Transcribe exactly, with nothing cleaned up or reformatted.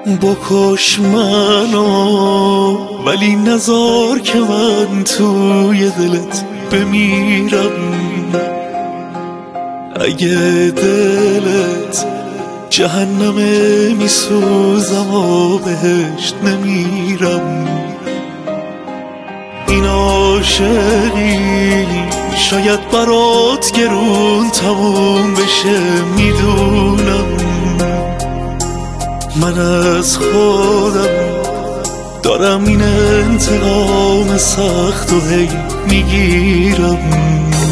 بکش منو ولی نذار که من توی دلت بمیرم. اگه دلت جهنمه میسوزم و بهشت نمیرم. این عاشقی شاید برات گرون تموم بشه، میدونم من از خودم دارم این انتقام سخت و هی میگیرم.